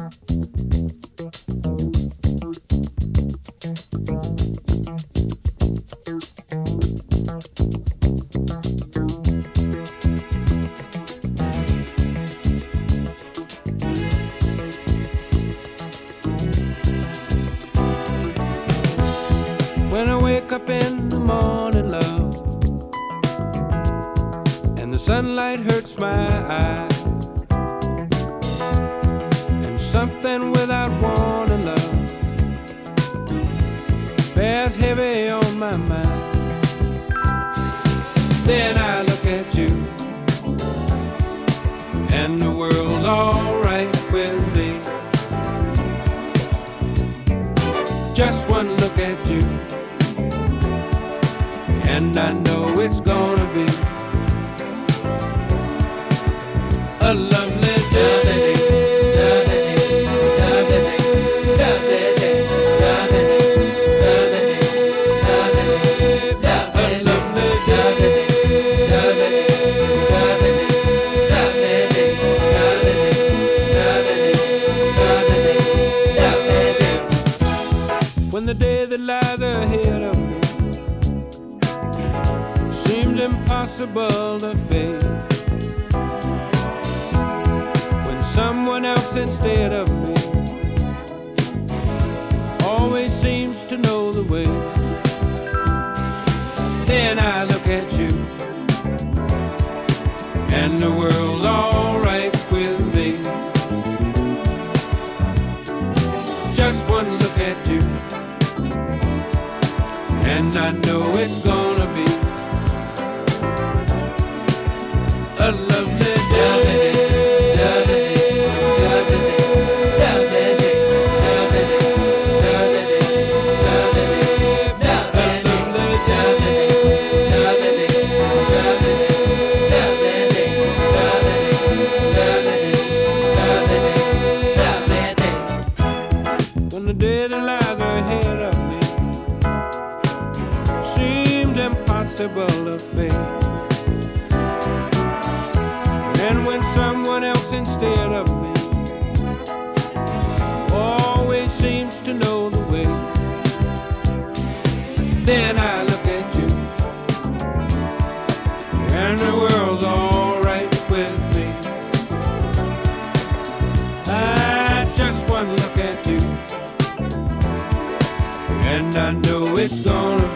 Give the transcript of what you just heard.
When I wake up in the morning, love, and the sunlight hurts my eyes, and something without warning, love, bears heavy on my mind. Then I look at you, and the world's alright with me. Just one look at you, and I know it's gonna be a lovely day. When the day that lies ahead of me seems impossible to face, when someone else instead of me always seems to know the way, then I look at you, and the world's alright with me. Just one look at you, and I know it's gonna be a lovely day. When the day that lies ahead of me seemed impossible to face, and when someone else instead of me always seems to know the way, then I look at you, and the world's alright with me. I just one look at you, and I know it's gonna